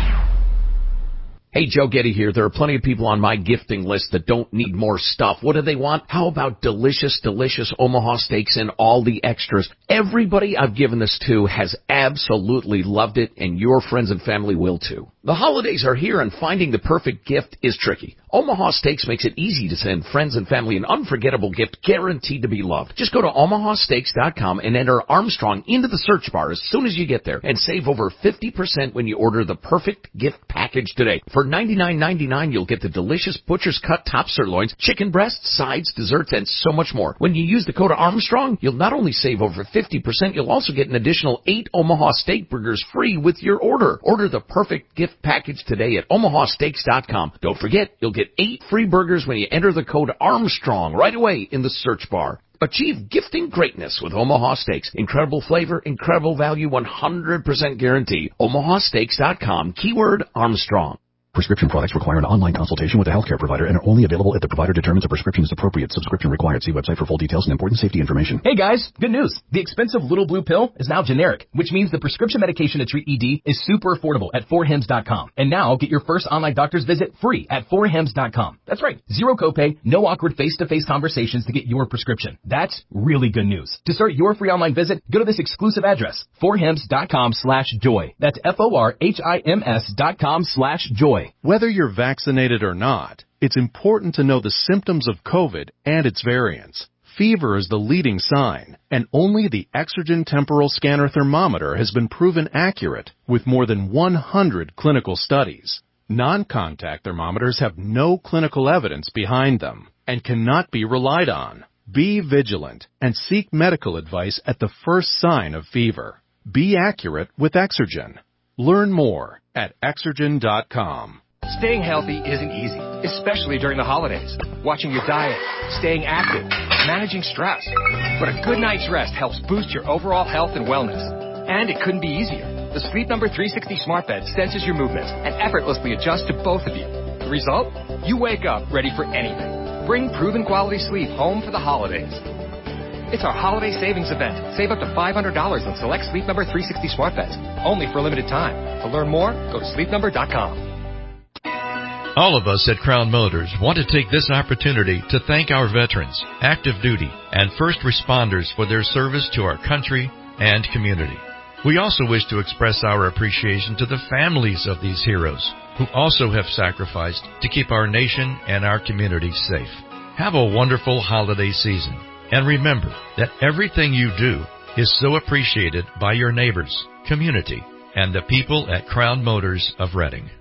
Hey, Joe Getty here. There are plenty of people on my gifting list that don't need more stuff. What do they want? How about delicious, delicious Omaha steaks and all the extras? Everybody I've given this to has absolutely loved it, and your friends and family will too. The holidays are here, and finding the perfect gift is tricky. Omaha Steaks makes it easy to send friends and family an unforgettable gift guaranteed to be loved. Just go to omaha steaks dot com and enter Armstrong into the search bar as soon as you get there, and save over fifty percent when you order the perfect gift package today. For ninety-nine ninety-nine, you'll get the delicious butcher's cut top sirloins, chicken breasts, sides, desserts, and so much more. When you use the code Armstrong, you'll not only save over fifty percent, you'll also get an additional eight Omaha Steak Burgers free with your order. Order the perfect gift package today at omaha steaks dot com. Don't forget, you'll get eight free burgers when you enter the code Armstrong right away in the search bar. Achieve gifting greatness with Omaha Steaks. Incredible flavor, incredible value, one hundred percent guarantee. omaha steaks dot com, keyword Armstrong. Prescription products require an online consultation with a healthcare provider and are only available if the provider determines a prescription is appropriate. Subscription required. See website for full details and important safety information. Hey guys, good news. The expensive little blue pill is now generic, which means the prescription medication to treat E D is super affordable at four hims dot com. And now get your first online doctor's visit free at four hims dot com. That's right. Zero copay, no awkward face-to-face conversations to get your prescription. That's really good news. To start your free online visit, go to this exclusive address, four hims dot com slash joy. That's F O R H I M S dot com slash joy. Whether you're vaccinated or not, it's important to know the symptoms of COVID and its variants. Fever is the leading sign, and only the Exergen temporal scanner thermometer has been proven accurate with more than one hundred clinical studies. Non-contact thermometers have no clinical evidence behind them and cannot be relied on. Be vigilant and seek medical advice at the first sign of fever. Be accurate with Exergen. Learn more at exergen dot com. Staying healthy isn't easy, especially during the holidays. Watching your diet, staying active, managing stress. But a good night's rest helps boost your overall health and wellness. And it couldn't be easier. The Sleep Number three sixty smart bed senses your movements and effortlessly adjusts to both of you. The result? You wake up ready for anything. Bring proven quality sleep home for the holidays. It's our holiday savings event. Save up to five hundred dollars on select Sleep Number three sixty smart beds, only for a limited time. To learn more, go to sleep number dot com. All of us at Crown Motors want to take this opportunity to thank our veterans, active duty, and first responders for their service to our country and community. We also wish to express our appreciation to the families of these heroes who also have sacrificed to keep our nation and our community safe. Have a wonderful holiday season, and remember that everything you do is so appreciated by your neighbors, community, and the people at Crown Motors of Reading.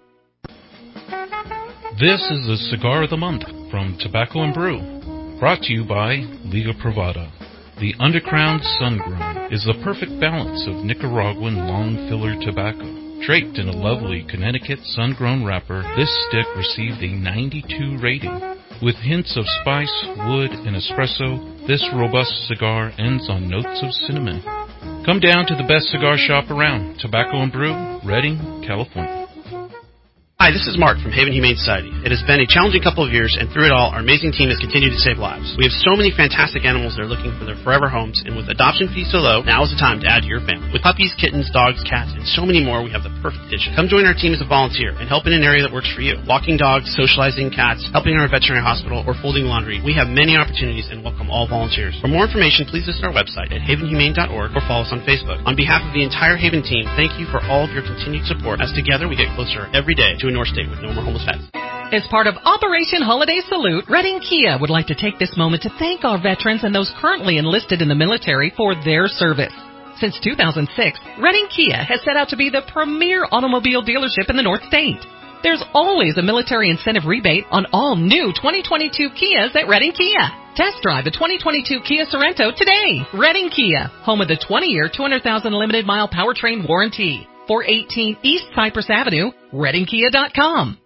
This is the Cigar of the Month from Tobacco and Brew, brought to you by Liga Privada. The Undercrown Sun-Grown is the perfect balance of Nicaraguan long filler tobacco. Draped in a lovely Connecticut sun-grown wrapper, this stick received a ninety-two rating. With hints of spice, wood, and espresso, this robust cigar ends on notes of cinnamon. Come down to the best cigar shop around, Tobacco and Brew, Redding, California. Hi, this is Mark from Haven Humane Society. It has been a challenging couple of years, and through it all, our amazing team has continued to save lives. We have so many fantastic animals that are looking for their forever homes, and with adoption fees so low, now is the time to add to your family. With puppies, kittens, dogs, cats, and so many more, we have the perfect addition. Come join our team as a volunteer and help in an area that works for you. Walking dogs, socializing cats, helping in our veterinary hospital, or folding laundry. We have many opportunities and welcome all volunteers. For more information, please visit our website at haven humane dot org or follow us on Facebook. On behalf of the entire Haven team, thank you for all of your continued support, as together we get closer every day to a North State with no more homeless pets. As part of Operation Holiday Salute, Reading Kia would like to take this moment to thank our veterans and those currently enlisted in the military for their service. Since two thousand six, Reading Kia has set out to be the premier automobile dealership in the North State. There's always a military incentive rebate on all new twenty twenty-two Kias at Reading Kia. Test drive the twenty twenty-two Kia Sorento today. Reading Kia, home of the twenty-year, two hundred thousand limited mile powertrain warranty. four eighteen East Cypress Avenue, reading kia dot com.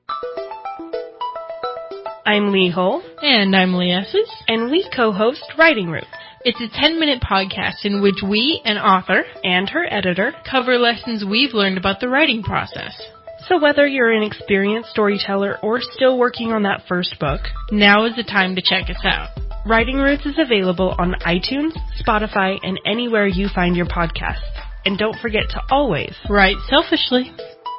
I'm Lee Hull. And I'm Lee Esses. And we co-host Writing Route. It's a ten-minute podcast in which we, an author, and her editor, cover lessons we've learned about the writing process. So whether you're an experienced storyteller or still working on that first book, now is the time to check us out. Writing Routes is available on iTunes, Spotify, and anywhere you find your podcasts. And don't forget to always write selfishly.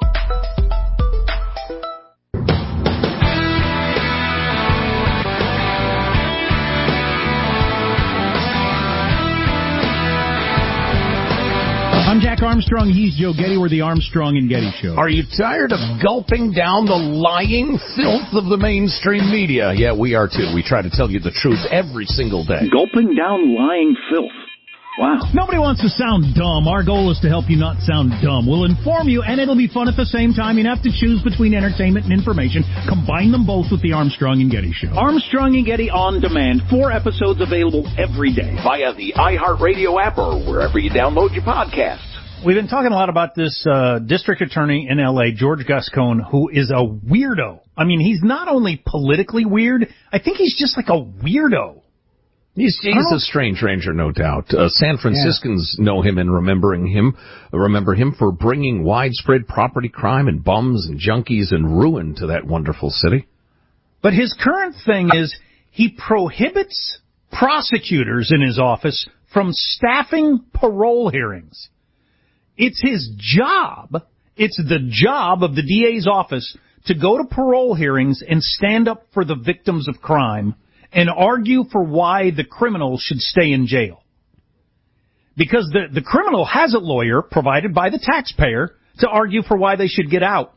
I'm Jack Armstrong. He's Joe Getty. We're the Armstrong and Getty Show. Are you tired of gulping down the lying filth of the mainstream media? Yeah, we are too. We try to tell you the truth every single day. Gulping down lying filth. Wow. Nobody wants to sound dumb. Our goal is to help you not sound dumb. We'll inform you, and it'll be fun at the same time. You have to choose between entertainment and information. Combine them both with the Armstrong and Getty Show. Armstrong and Getty On Demand. Four episodes available every day. Via the iHeartRadio app or wherever you download your podcasts. We've been talking a lot about this uh, district attorney in L A, George Gascon, who is a weirdo. I mean, he's not only politically weird, I think he's just like a weirdo. He's, he's a strange ranger, no doubt. Uh, San Franciscans yeah. know him and remembering him, remember him for bringing widespread property crime and bums and junkies and ruin to that wonderful city. But his current thing is he prohibits prosecutors in his office from staffing parole hearings. It's his job, it's the job of the D A's office to go to parole hearings and stand up for the victims of crime and argue for why the criminal should stay in jail. Because the, the criminal has a lawyer provided by the taxpayer to argue for why they should get out.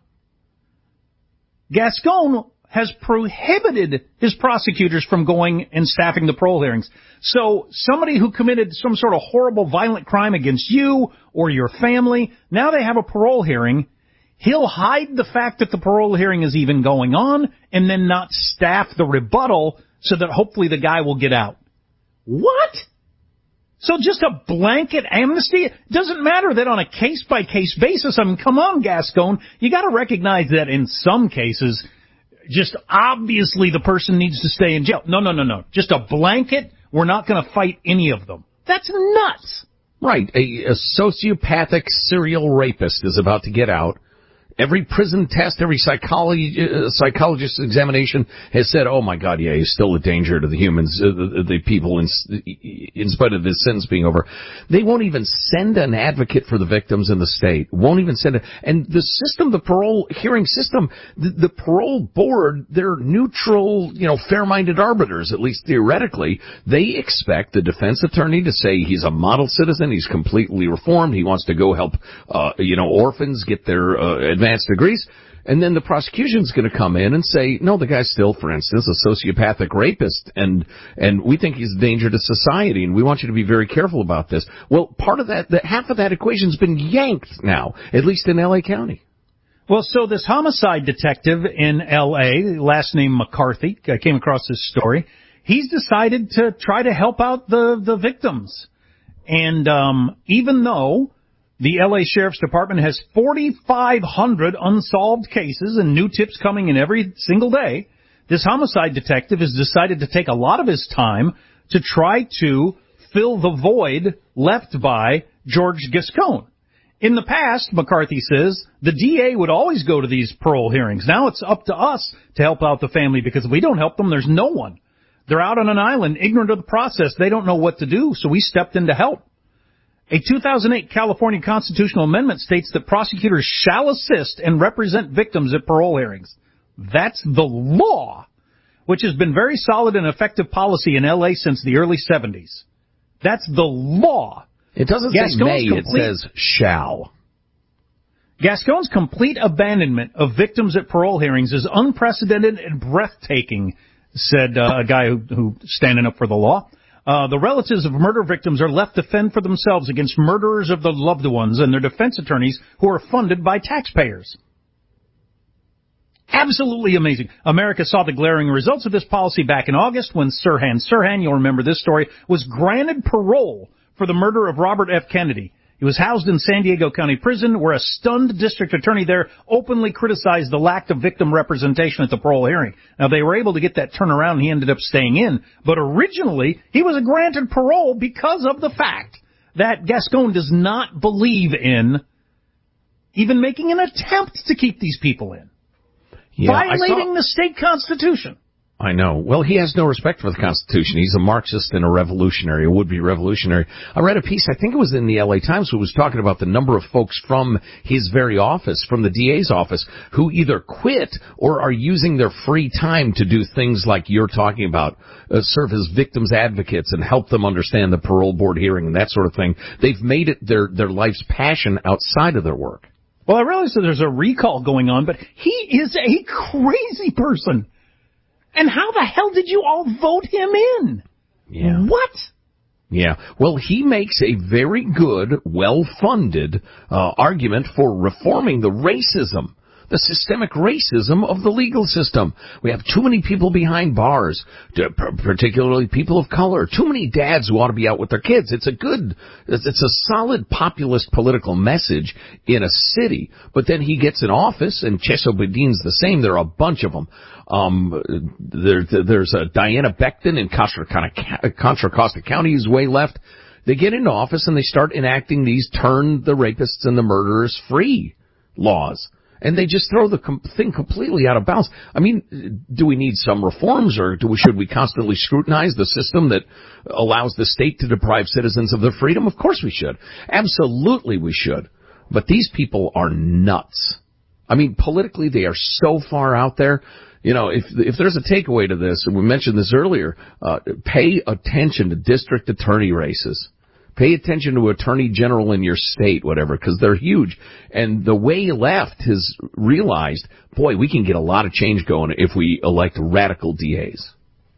Gascon has prohibited his prosecutors from going and staffing the parole hearings. So somebody who committed some sort of horrible violent crime against you or your family, now they have a parole hearing. He'll hide the fact that the parole hearing is even going on and then not staff the rebuttal so that hopefully the guy will get out. What? So just a blanket amnesty? It doesn't matter that on a case-by-case basis. I mean, come on, Gascon. You got to recognize that in some cases, just obviously the person needs to stay in jail. No, no, no, no. Just a blanket. We're not going to fight any of them. That's nuts. Right. A, a sociopathic serial rapist is about to get out. Every prison test, every psychology, uh, psychologist's examination has said, oh, my God, yeah, he's still a danger to the humans, uh, the, the people, in, in spite of his sentence being over. They won't even send an advocate for the victims in the state. Won't even send it. And the system, the parole hearing system, the, the parole board, they're neutral, you know, fair-minded arbiters, at least theoretically. They expect the defense attorney to say he's a model citizen, he's completely reformed, he wants to go help, uh, you know, orphans get their uh, advanced degrees, and then the prosecution's going to come in and say, no, the guy's still, for instance, a sociopathic rapist, and and we think he's a danger to society, and we want you to be very careful about this. Well, part of that, that half of that equation's been yanked now, at least in L A County. Well, so this homicide detective in L A, last name McCarthy, I came across this story. He's decided to try to help out the, the victims. And um, even though the L A Sheriff's Department has forty-five hundred unsolved cases and new tips coming in every single day, this homicide detective has decided to take a lot of his time to try to fill the void left by George Gascon. In the past, McCarthy says, the D A would always go to these parole hearings. Now it's up to us to help out the family because if we don't help them, there's no one. They're out on an island, ignorant of the process. They don't know what to do, so we stepped in to help. A two thousand eight California constitutional amendment states that prosecutors shall assist and represent victims at parole hearings. That's the law, which has been very solid and effective policy in L A since the early seventies. That's the law. It doesn't Gascon's say may, complete, it says shall. Gascon's complete abandonment of victims at parole hearings is unprecedented and breathtaking, said uh, a guy who, who standing up for the law. Uh, the relatives of murder victims are left to fend for themselves against murderers of their loved ones and their defense attorneys who are funded by taxpayers. Absolutely amazing. America saw the glaring results of this policy back in August when Sirhan Sirhan, you'll remember this story, was granted parole for the murder of Robert F. Kennedy. He was housed in San Diego County Prison, where a stunned district attorney there openly criticized the lack of victim representation at the parole hearing. Now, they were able to get that turnaround, and he ended up staying in. But originally, he was granted parole because of the fact that Gascon does not believe in even making an attempt to keep these people in. Yeah, Violating saw... the state constitution. I know. Well, he has no respect for the Constitution. He's a Marxist and a revolutionary, a would-be revolutionary. I read a piece, I think it was in the L A Times, who was talking about the number of folks from his very office, from the D A's office, who either quit or are using their free time to do things like you're talking about, uh, serve as victims advocates and help them understand the parole board hearing and that sort of thing. They've made it their, their life's passion outside of their work. Well, I realize that there's a recall going on, but he is a crazy person. And how the hell did you all vote him in? Yeah. What? Yeah. Well, he makes a very good, well-funded uh, argument for reforming the racism, the systemic racism of the legal system. We have too many people behind bars, particularly people of color, too many dads who ought to be out with their kids. It's a good, it's a solid populist political message in a city. But then he gets in office, and Chesobedin's the same. There are a bunch of them. Um, there, there's a Diana Becton in Contra, Contra Costa County who's way left. They get into office and they start enacting these turn the rapists and the murderers free laws. And they just throw the com- thing completely out of bounds. I mean, do we need some reforms, or do we, should we constantly scrutinize the system that allows the state to deprive citizens of their freedom? Of course we should. Absolutely we should. But these people are nuts. I mean, politically they are so far out there. You know, if if there's a takeaway to this, and we mentioned this earlier, uh, pay attention to district attorney races. Pay attention to attorney general in your state, whatever, because they're huge. And the way left has realized, boy, we can get a lot of change going if we elect radical D As.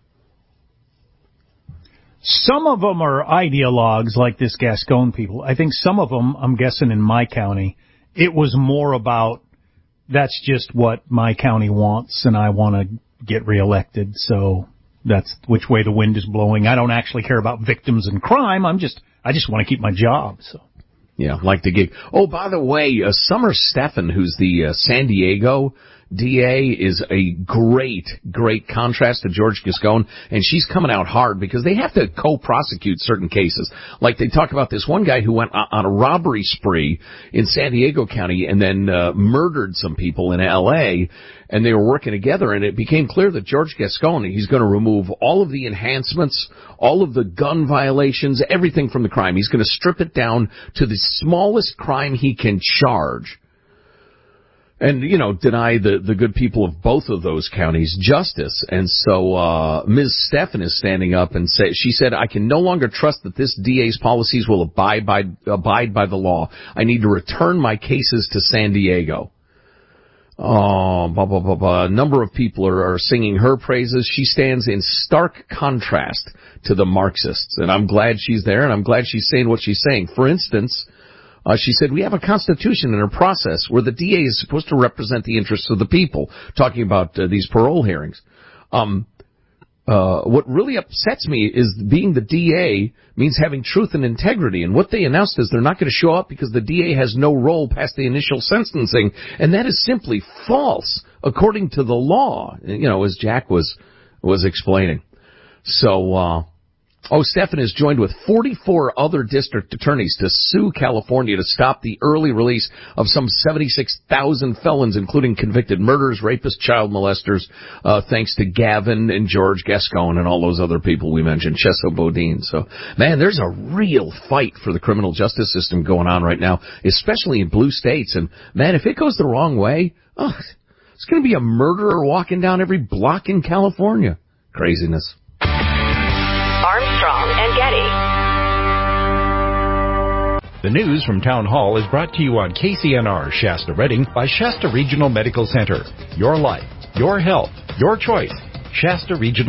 Some of them are ideologues like this Gascon people. I think some of them, I'm guessing in my county, it was more about that's just what my county wants and I want to get reelected. So that's which way the wind is blowing. I don't actually care about victims and crime. I'm just, I just want to keep my job. So. Yeah, like the gig. Oh, by the way, uh, Summer Steffen, who's the uh, San Diego D A, is a great, great contrast to George Gascon, and she's coming out hard because they have to co-prosecute certain cases. Like they talk about this one guy who went on a robbery spree in San Diego County and then uh, murdered some people in L A, and they were working together, and it became clear that George Gascon, he's going to remove all of the enhancements, all of the gun violations, everything from the crime. He's going to strip it down to the smallest crime he can charge. And, you know, deny the, the good people of both of those counties justice. And so, uh, Miz Steffen is standing up and say, she said, I can no longer trust that this D A's policies will abide by, abide by the law. I need to return my cases to San Diego. Oh, blah, blah, blah, blah. A number of people are, are singing her praises. She stands in stark contrast to the Marxists. And I'm glad she's there, and I'm glad she's saying what she's saying. For instance, Uh, she said, we have a constitution and a process where the D A is supposed to represent the interests of the people, talking about uh, these parole hearings. Um, uh, what really upsets me is being the D A means having truth and integrity. And what they announced is they're not going to show up because the D A has no role past the initial sentencing. And that is simply false, according to the law, you know, as Jack was, was explaining. So, uh, Oh, Stephan is joined with forty-four other district attorneys to sue California to stop the early release of some seventy-six thousand felons, including convicted murderers, rapists, child molesters, uh, thanks to Gavin and George Gascon and all those other people we mentioned, Chesso Bodine. So, man, there's a real fight for the criminal justice system going on right now, especially in blue states. And, man, if it goes the wrong way, oh, it's going to be a murderer walking down every block in California. Craziness. Armstrong and Getty. The news from Town Hall is brought to you on K C N R Shasta Redding by Shasta Regional Medical Center. Your life, your health, your choice. Shasta Regional